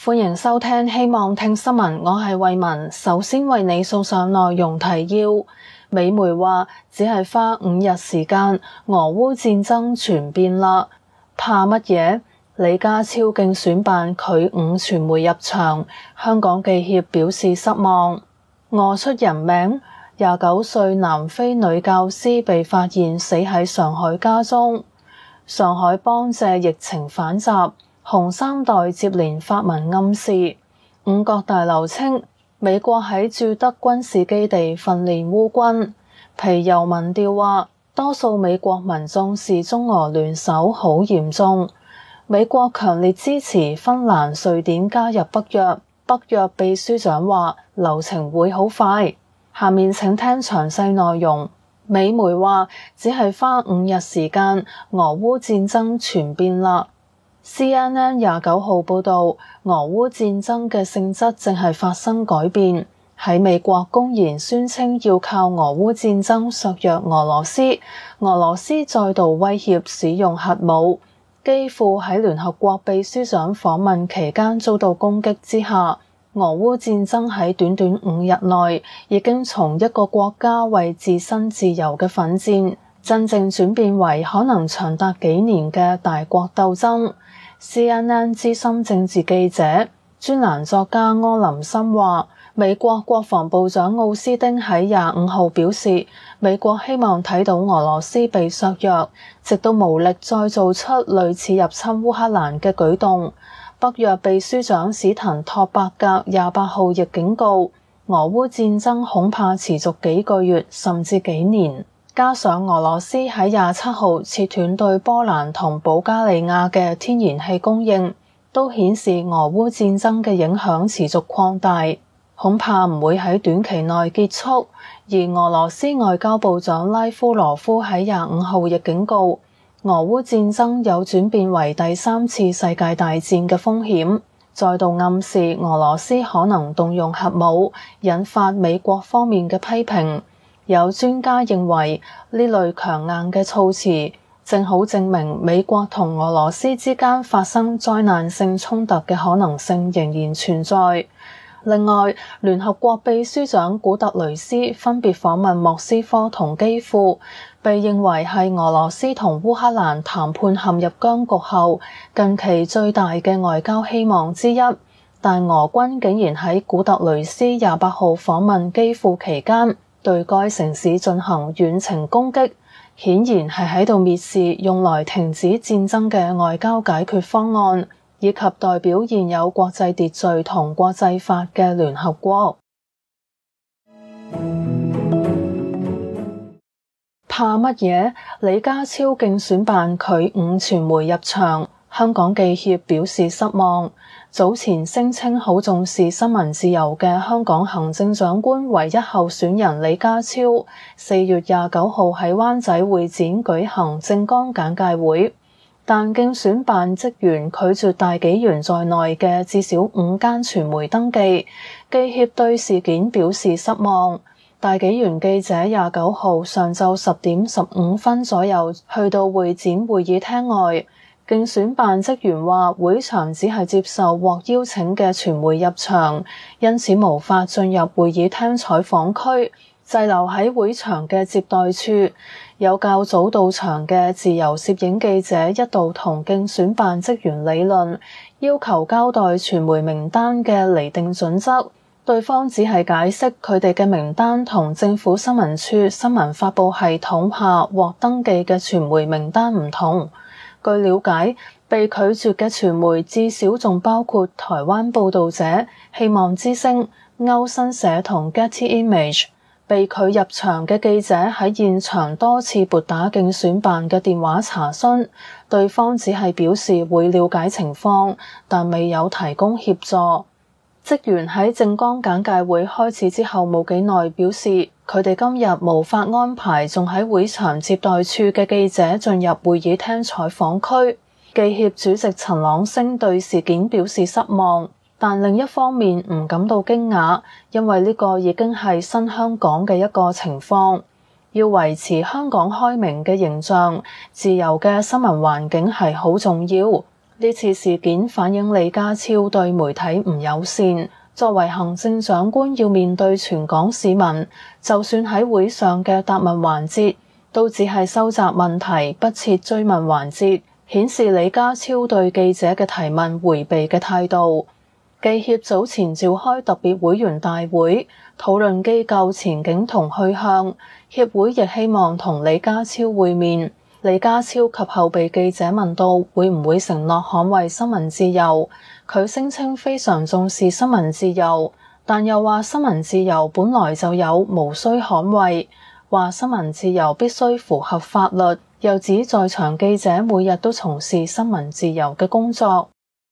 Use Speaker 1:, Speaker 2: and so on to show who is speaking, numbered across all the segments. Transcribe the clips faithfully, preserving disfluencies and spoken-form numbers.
Speaker 1: 歡迎收聽希望聽新聞，我係慧雯，首先為你送上內容提要。美媒話只係花五日時間，俄烏戰爭全變啦，怕乜嘢？李家超競選辦拒五傳媒入場，香港記協表示失望。餓出人命，廿九歲南非女教師被發現死喺上海家中。上海幫借疫情反襲，紅三代接連發文暗示。五角大樓稱美國喺駐德軍事基地訓練烏軍。皮尤民調話多數美國民眾視中俄聯手好嚴重。美國強烈支持芬蘭、瑞典加入北約。北約秘書長話流程會好快。下面請聽詳細內容。美媒話只係花五日時間，俄烏戰爭全變啦。C N N 廿九號報道，俄烏戰爭嘅性質正係發生改變。喺美國公然宣稱要靠俄烏戰爭削弱俄羅斯，俄羅斯再度威脅使用核武。基輔喺聯合國秘書長訪問期間遭到攻擊之下，俄烏戰爭喺短短五日內已經從一個國家為自身自由嘅奮戰，真正轉變為可能長達幾年嘅大國鬥爭。C N N 資深政治記者、專欄作家柯林森話，美國國防部長奧斯汀喺廿五號表示，美國希望睇到俄羅斯被削弱，直到無力再做出類似入侵烏克蘭嘅舉動。北約秘書長史滕托伯格廿八號亦警告，俄烏戰爭恐怕持續幾個月甚至幾年。加上俄羅斯喺廿七號切斷對波蘭同保加利亞嘅天然氣供應，都顯示俄烏戰爭嘅影響持續擴大，恐怕唔會喺短期內結束。而俄羅斯外交部長拉夫羅夫喺廿五號亦警告，俄烏戰爭有轉變為第三次世界大戰嘅風險，再度暗示俄羅斯可能動用核武，引發美國方面嘅批評。有專家認為呢類強硬嘅措辭正好證明美國同俄羅斯之間發生災難性衝突嘅可能性仍然存在。另外，聯合國秘書長古特雷斯分別訪問莫斯科同基輔，被認為係俄羅斯同烏克蘭談判陷入僵局後近期最大嘅外交希望之一。但俄軍竟然喺古特雷斯廿八號訪問基輔期間對該城市進行遠程攻擊，顯然係喺度蔑視用來停止戰爭嘅外交解決方案，以及代表現有國際秩序同國際法嘅聯合國。怕乜嘢？李家超競選辦拒五傳媒入場，香港記協表示失望。早前聲稱好重視新聞自由嘅香港行政長官唯一候選人李家超，四月廿九號喺灣仔會展舉行政綱簡介會，但競選辦職員拒絕大紀元在內嘅至少五間傳媒登記，記協對事件表示失望。大紀元記者廿九號上晝十點十五分左右去到會展會議廳外，競選辦職員話會場只係接受獲邀請嘅傳媒入場，因此無法進入會議廳採訪區，滯留喺會場嘅接待處。有較早到場嘅自由攝影記者一度同競選辦職員理論，要求交代傳媒名單嘅釐定準則，對方只係解釋佢哋嘅名單同政府新聞處新聞發佈系統下獲登記嘅傳媒名單唔同。據了解，被拒絕嘅傳媒至少仲包括台灣報導者、希望之聲、歐新社同 Getty Image。被拒入場嘅記者喺現場多次撥打競選辦嘅電話查詢，對方只係表示會了解情況，但未有提供協助。職員喺政綱簡介會開始之後冇幾耐表示，佢哋今日無法安排仲喺會場接待處嘅記者進入會議廳採訪區。記協主席陳朗昇對事件表示失望，但另一方面唔感到驚訝，因為呢個已經係新香港嘅一個情況。要維持香港開明嘅形象，自由嘅新聞環境係好重要。 呢次事件反映李家超對媒體唔友善。作為行政長官要面對全港市民，就算喺會上嘅答問環節，都只係收集問題，不設追問環節，顯示李家超對記者嘅提問迴避嘅態度。記協早前召開特別會員大會，討論機構前景同去向，協會亦希望同李家超會面。李家超及後被記者問到會唔會承諾捍衛新聞自由，佢聲稱非常重視新聞自由，但又話新聞自由本來就有，無需捍衛，話新聞自由必須符合法律，又指在場記者每日都從事新聞自由嘅工作。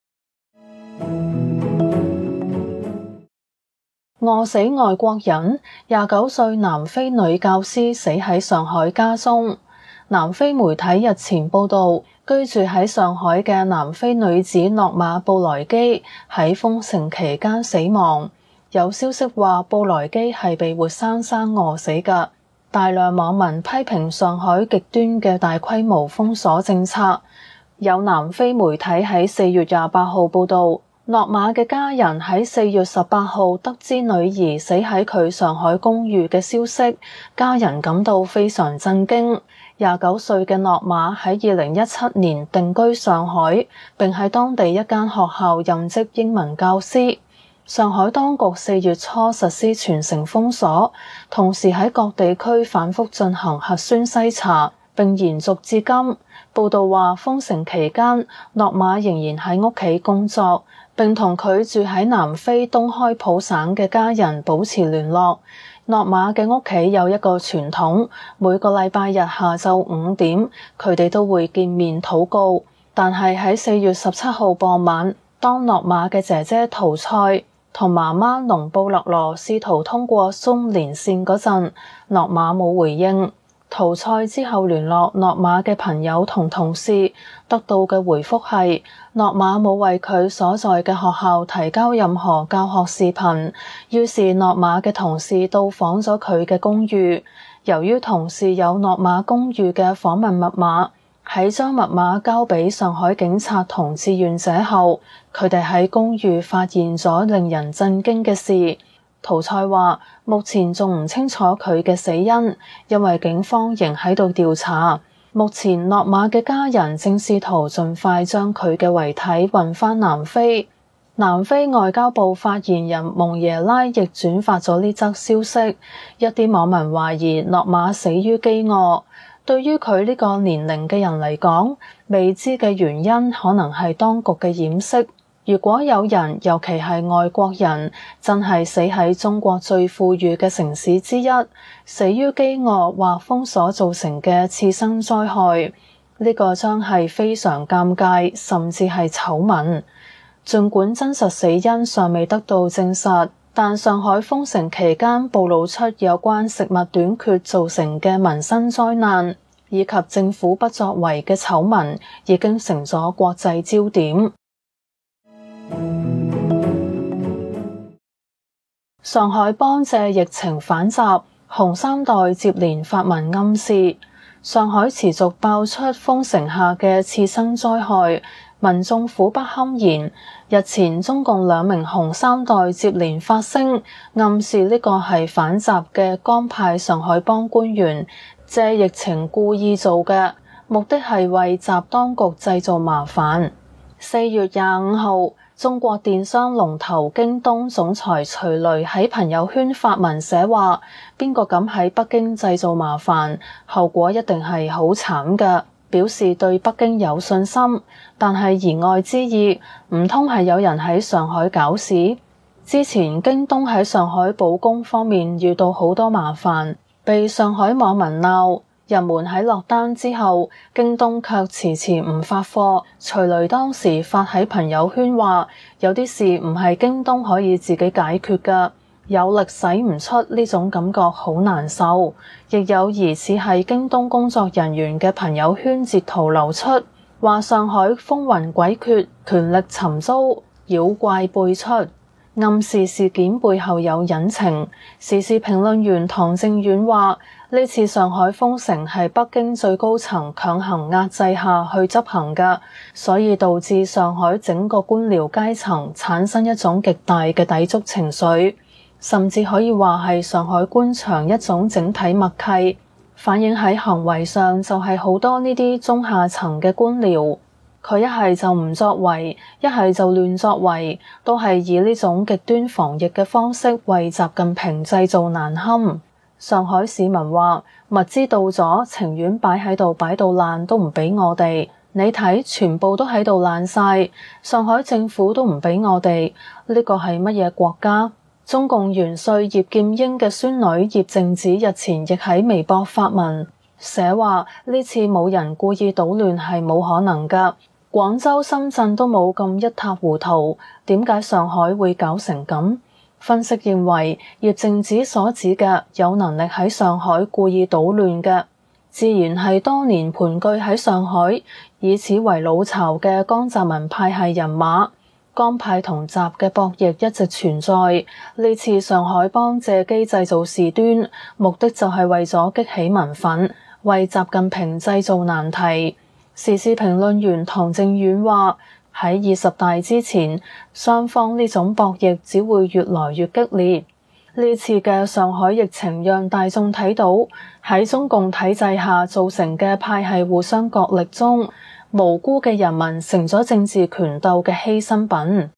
Speaker 1: 餓死外國人，廿九歲南非女教師死喺上海家中。南非媒體日前報道，居住喺上海嘅南非女子諾馬布萊基喺封城期間死亡。有消息話布萊基係被活生生餓死㗎。大量網民批評上海極端嘅大規模封鎖政策。有南非媒體喺四月廿八號報道，諾馬嘅家人喺四月十八號得知女兒死喺佢上海公寓嘅消息，家人感到非常震驚。廿九歲嘅諾馬喺二零一七年定居上海，並喺當地一間學校任職英文教師。上海當局四月初實施全城封鎖，同時喺各地區反覆進行核酸篩查，並延續至今。報道話，封城期間，諾馬仍然喺屋企工作，並同佢住喺南非東開普省嘅家人保持聯絡。諾馬嘅屋企有一個傳統，每個禮拜日下晝五點，佢哋都會見面禱告。但係喺四月十七號傍晚，當諾馬嘅姐姐陶菜同媽媽隆布勒羅試圖通過 Zoom 連線嗰陣，諾馬冇回應。陶菜之後聯絡諾馬嘅朋友同同事，得到嘅回覆係諾馬冇為佢所在嘅學校提交任何教學視頻。於是諾馬嘅同事到訪咗佢嘅公寓，由於同事有諾馬公寓嘅訪問密碼，喺將密碼交俾上海警察同志願者後，佢哋喺公寓發現咗令人震驚嘅事。陶菜話目前仲唔清楚佢嘅死因，因為警方仍喺度調查。目前諾馬嘅家人正試圖盡快將佢嘅遺體運返南非。南非外交部發言人蒙耶拉亦轉發咗呢則消息。一啲網民懷疑諾馬死於飢餓。對於佢呢個年齡嘅人嚟講，未知嘅原因可能係當局嘅掩飾。如果有人，尤其係外國人，真係死喺中國最富裕嘅城市之一，死於飢餓或封鎖造成嘅次生災害，呢個將係非常尷尬，甚至係醜聞。儘管真實死因尚未得到證實，但上海封城期間暴露出有關食物短缺造成嘅民生災難，以及政府不作為嘅醜聞，已經成咗國際焦點。上海幫借疫情反襲，紅三代接連發文暗示上海持續爆出封城下嘅次生災害，民眾苦不堪言。日前中共兩名紅三代接連發聲，暗示呢個係反襲嘅江派上海幫官員借疫情故意做嘅，目的係為習當局製造麻煩。四月廿五號，中國電商龍頭京東總裁徐雷喺朋友圈發文寫話，邊個敢喺北京製造麻煩，後果一定係好慘㗎，表示對北京有信心。但係言外之意，唔通係有人喺上海搞事？之前京東喺上海保供方面遇到好多麻煩，被上海網民鬧。人們喺落單之後，京東卻遲遲唔發貨。徐雷當時發喺朋友圈話，有啲事唔係京東可以自己解決㗎，有力使唔出，呢種感覺好難受。亦有疑似係京東工作人員嘅朋友圈截圖流出，話上海風雲詭譎，權力尋租，妖怪輩出。 暗示事件背後有隱情。時事評論員唐正遠話：呢次上海封城係北京最高層強行壓制下去執行嘅，所以導致上海整個官僚階層產生一種極大嘅抵觸情緒，甚至可以話係上海官場一種整體默契。反映喺行為上就係好多呢啲中下層嘅官僚，佢一係就唔作為，一係就亂作為，都係以呢種極端防疫嘅方式為習近平製造難堪。上海市民話：物資到咗，情願擺喺度擺到爛都唔俾我哋。你睇，全部都喺度爛晒，上海政府都唔俾我哋，呢個係乜嘢國家？中共元帥葉劍英嘅孫女葉靜子日前亦喺微博發文寫話：呢次冇人故意搗亂係冇可能噶，廣州、深圳都冇咁一塌糊塗，點解上海會搞成咁？分析認為，葉靜子所指嘅有能力喺上海故意搗亂嘅，自然係多年盤踞喺上海，以此為老巢嘅江澤民派系人馬。江派同習嘅博弈一直存在，呢次上海幫借機製造事端，目的就係為咗激起民憤，為習近平製造難題。時事評論員唐正遠話：喺二十大之前，雙方呢種博弈只會越來越激烈。呢次嘅上海疫情讓大眾睇到喺中共體制下造成嘅派系互相角力中，無辜嘅人民成咗政治權鬥嘅犧牲品。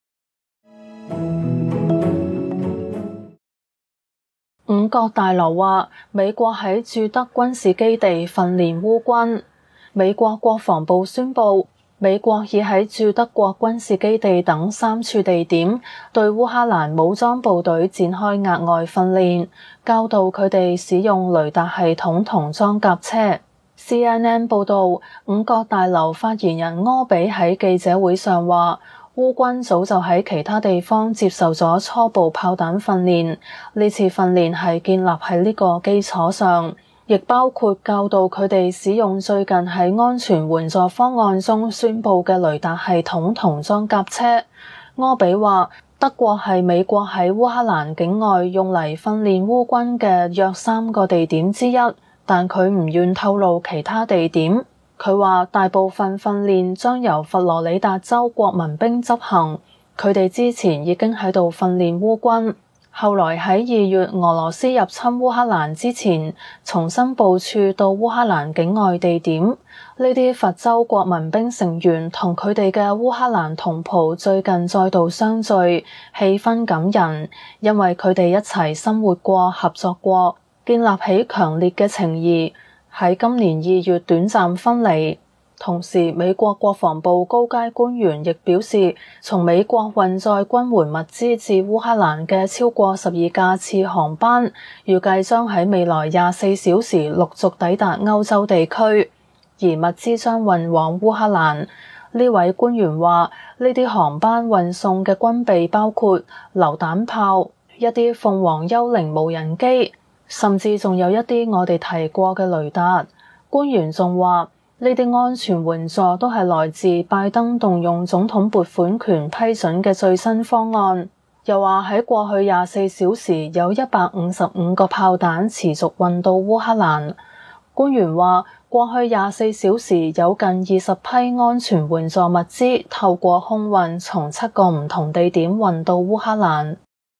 Speaker 1: 五角大樓話，美國喺駐德軍事基地訓練烏軍。美國國防部宣布，美國已喺駐德國軍事基地等三處地點對烏克蘭武裝部隊展開額外訓練，教導佢哋使用雷達系統同裝甲車。C N N 報道，五角大樓發言人柯比喺記者會上話，烏軍早就喺其他地方接受咗初步炮彈訓練，呢次訓練係建立喺呢個基礎上，亦包括教導佢哋使用最近喺安全援助方案中宣布嘅雷達系統同裝甲車。柯比話，德國係美國喺烏克蘭境外用嚟訓練烏軍嘅約三個地點之一，但佢唔願透露其他地點。佢話大部分訓練將由佛羅里達州國民兵執行，佢哋之前已經喺度訓練烏軍，後來喺二月俄羅斯入侵烏克蘭之前，重新部署到烏克蘭境外地點。呢啲佛州國民兵成員同佢哋嘅烏克蘭同袍最近再度相聚，氣氛感人，因為佢哋一齊生活過、合作過，建立起強烈嘅情誼。喺今年二月短暫分離。同時，美國國防部高階官員亦表示，從美國運載軍援物資至烏克蘭嘅超過十二架次航班，預計將喺未來廿四小時陸續抵達歐洲地區，而物資將運往烏克蘭。呢位官員話，呢啲航班運送嘅軍備包括榴彈炮、一啲鳳凰幽靈無人機，甚至仲有一啲我哋提過嘅雷達。官員仲話，呢啲安全援助都係來自拜登動用總統撥款權批准嘅最新方案。又話喺過去廿四小時有一百五十五個炮彈持續運到烏克蘭。官員話，過去廿四小時有近二十批安全援助物資透過空運從七個唔同地點運到烏克蘭。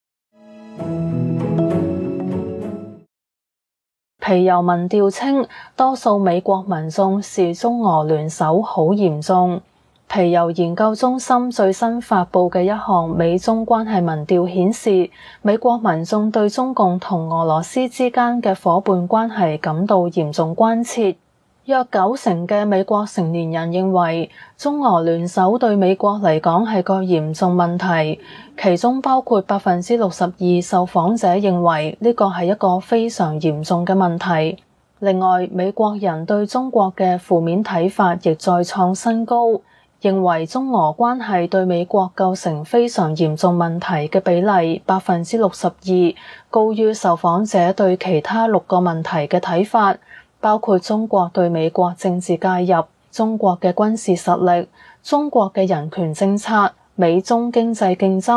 Speaker 1: 皮尤民調稱，多數美國民眾視中俄聯手好嚴重。皮尤研究中心最新發佈嘅一項美中關係民調顯示，美國民眾對中共同俄羅斯之間嘅夥伴關係感到嚴重關切。約九成嘅美國成年人認為中俄聯手對美國嚟講係個嚴重問題，其中包括百分之六十二受訪者認為呢個係一個非常嚴重嘅問題。另外，美國人對中國嘅負面睇法亦再創新高，認為中俄關係對美國構成非常嚴重問題嘅比例百分之六十二，高於受訪者對其他六個問題嘅睇法，包括中國對美國政治介入、中國嘅軍事實力、中國嘅人權政策、美中經濟競爭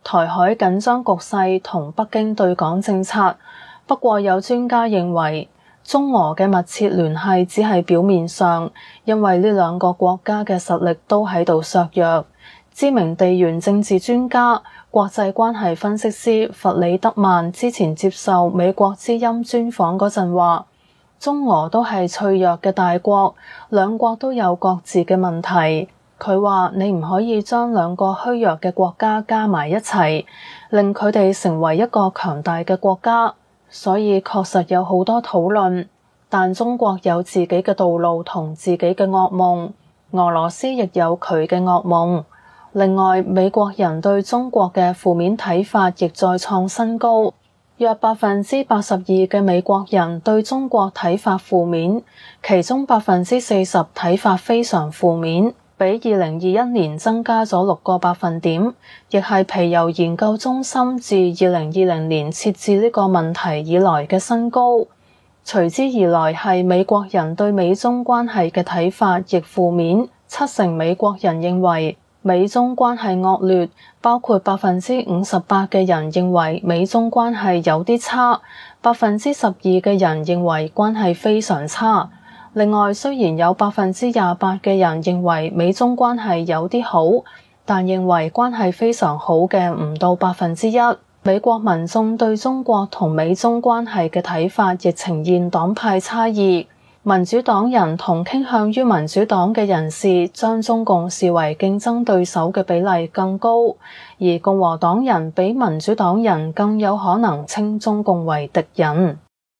Speaker 1: 台海緊張局勢同北京對港政策。不過有專家認為，中俄嘅密切聯繫只係表面上，因為呢兩個國家嘅實力都喺度削弱。知名地緣政治專家、國際關係分析師弗里德曼之前接受美國之音專訪嗰陣話，中俄都係脆弱嘅大國，兩國都有各自嘅問題。佢話你唔可以將兩個虛弱嘅國家加埋一齊，令佢哋成為一個強大嘅國家。所以確實有好多討論，但中國有自己嘅道路同自己嘅噩夢，俄羅斯亦有佢嘅噩夢。另外，美國人對中國嘅負面睇法亦再創新高，約百分之八十二嘅美國人對中國睇法負面，其中百分之四十睇法非常負面，比二零二一年增加咗六個百分點，亦係皮尤研究中心自二零二零年設置呢個問題以來嘅新高。隨之而來係美國人對美中關係嘅睇法亦負面，七成美國人認為美中關係惡劣，包括百分之五十八嘅人認為美中關係有啲差，百分之十二嘅人認為關係非常差。另外，雖然有百分之廿八嘅人認為美中關係有啲好，但認為關係非常好嘅唔到百分之一。美國民眾對中國同美中關係嘅睇法亦呈現黨派差異。民主黨人同傾向於民主黨嘅人士將中共視為競爭對手嘅比例更高，而共和黨人比民主黨人更有可能稱中共為敵人。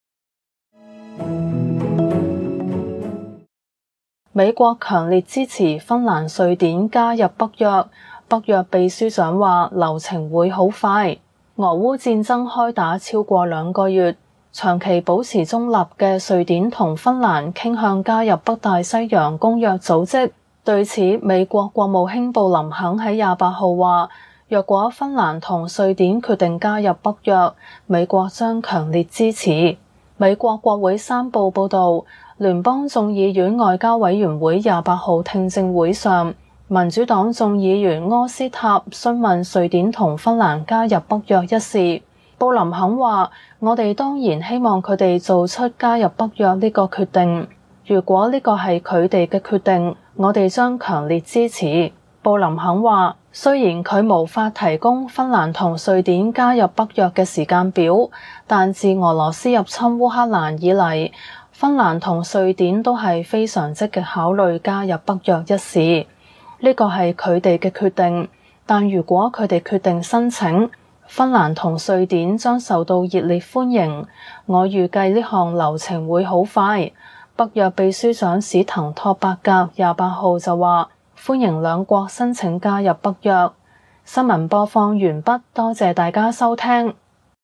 Speaker 1: 美國強烈支持芬蘭、瑞典加入北約，北約秘書長話流程會好快。俄烏戰爭開打超過兩個月，長期保持中立嘅瑞典同芬蘭傾向加入北大西洋公約組織。對此，美國國務卿布林肯喺廿八號話，若果芬蘭同瑞典決定加入北約，美國將強烈支持。美國國會山報報導，聯邦眾議院外交委員會廿八號聽證會上，民主黨眾議員柯斯塔詢問瑞典同芬蘭加入北約一事。布林肯話：我哋當然希望佢哋做出加入北約呢個決定。如果呢個係佢哋嘅決定，我哋將強烈支持。布林肯話：雖然佢無法提供芬蘭同瑞典加入北約嘅時間表，但自俄羅斯入侵烏克蘭以嚟，芬蘭同瑞典都係非常積極考慮加入北約一事。呢個係佢哋嘅決定，但如果佢哋決定申請，芬蘭同瑞典將受到熱烈歡迎。我預計呢項流程會好快。北約秘書長史滕托伯格廿八號就話歡迎兩國申請加入北約。新聞播放完畢，多謝大家收聽。